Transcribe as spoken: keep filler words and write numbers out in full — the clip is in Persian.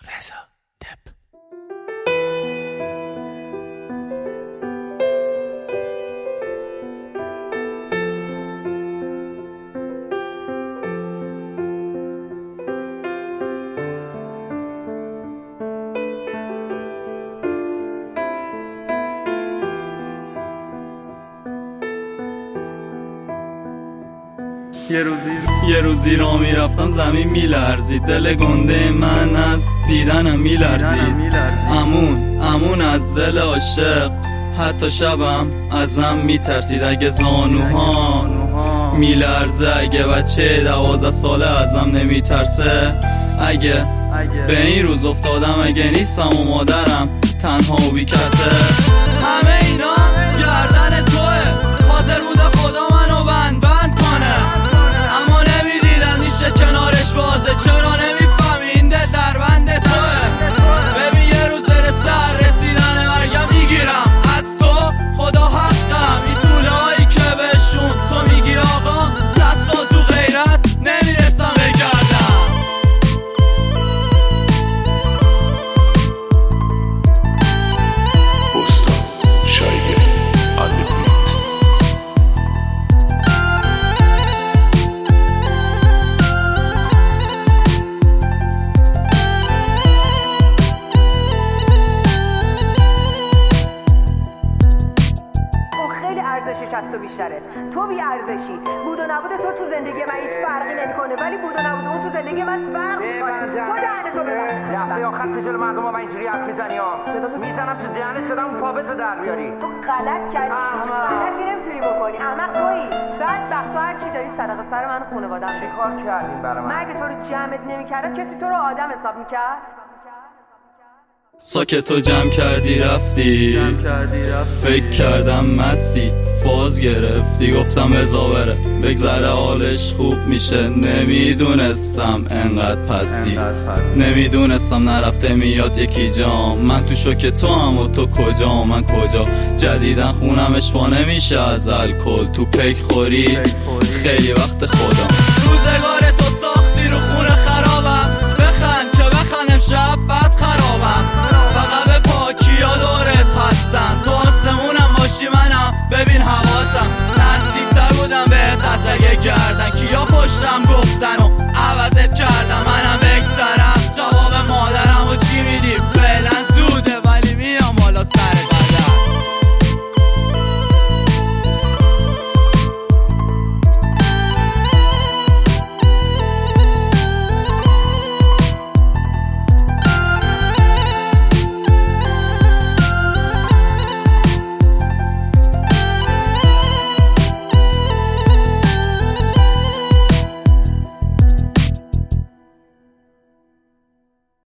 رضا دپ. یه روزی یه روزی را میرفتم زمین میلرزید، دل گنده من از دیدنم میلرزید. امون امون از دل عاشق، حتی شبم ازم میترسید. اگه زانوهام میلرزه، اگه بچه دوازده ساله ازم نمیترسه، اگه به این روز افتادم، اگه نیستم و مادرم تنها و بی کسه. همه اینا گردن توه، حاضر بوده خدا منو بند بند کنه، اما نمیدیدم میشه کنارش بازه. چرا نمیفهمی این دل در بند توه؟ ببین یه روز داره سر رسیدن مرگم میگیرم از تو، خدا حقم این طوله هایی که بهشون تو میگی آقا صد سال تو غیرت نمیرسم بگردم. بستان شایگه آلبیت. ارزشش از تو بیشتره، تو بی ارزشی. بود و نبود تو تو زندگی من هیچ فرقی نمیکنه، ولی بود و نبود اون تو زندگی من فرق میکنه. تو دهن تو ببند. دفعه آخر تو جلو مردم ها اینجوری حرف میزنی ها، صداتو میزنم تو دهنت، صدامو پا به تو در بیاری. تو غلط کردی، هیچ غلطی نمیتونی بکنی. احمق تویی. بدبخت تو هر چی داری صدقه سر من و خانواده‌ام. چیکار کردیم برای من؟ من اگه تو رو جمعت نمیکردم کسی تو رو آدم حساب میکرد؟ ساکتو جمع کردی رفتی، فکر کردم مستی، فاز گرفتی، گفتم رضا بره بگذره حالش خوب میشه. نمیدونستم انقدر پستی، نمیدونستم نرفته میاد یکی جام. من تو شوک تو هم و تو کجا من کجا؟ جدیدن خونم اشبا نمیشه از الکل، تو پیک خوری خیلی وقت خودم.